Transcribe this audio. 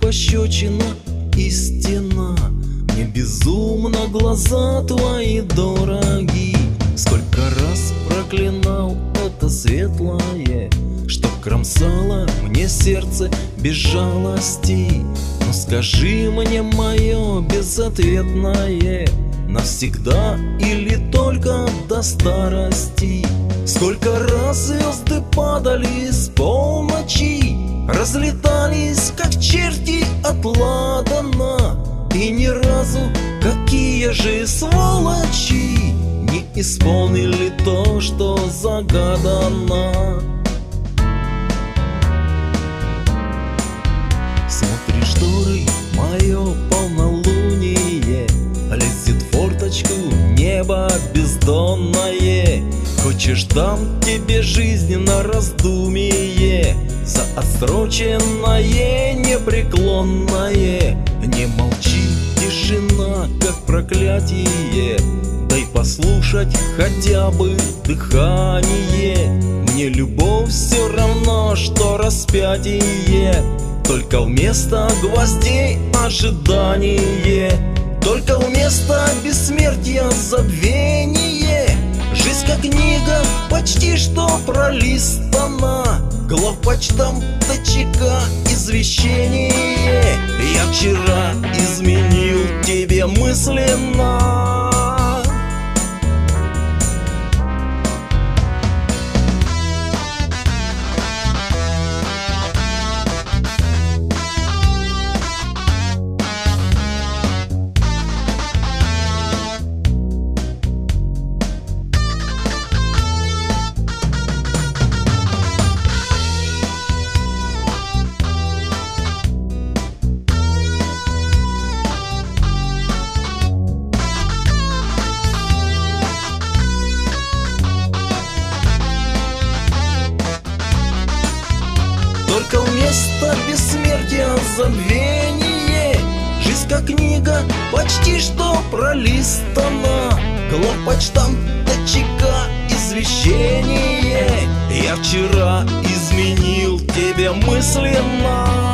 пощечина и стена. Мне безумно глаза твои дороги. Сколько раз проклинал это светлое, что кромсало мне сердце без жалости. Но скажи мне, мое безответное, навсегда или только до старости? Сколько раз звезды падали с полночи, разлетались, как черти от ладана, и ни разу, какие же сволочи, не исполнили то, что загадано. Смотри, шторы, мое полнолуние, лезет в форточку небо бездонное. Хочешь, дам тебе жизнь на раздумие, за отсроченное непреклонное. Не молчи, тишина, как проклятие, дай послушать хотя бы дыхание. Мне любовь все равно, что распятие, только вместо гвоздей ожидание, только вместо бессмертия забвение. Жизнь как книга, почти что пролистана, главпочтам ТЧК извещение. Я вчера изменил тебе мысленно. Только вместо бессмертия забвение. Жизнь как книга, почти что пролистана, главпочтам ТЧК извещение. Я вчера изменил тебе мысленно.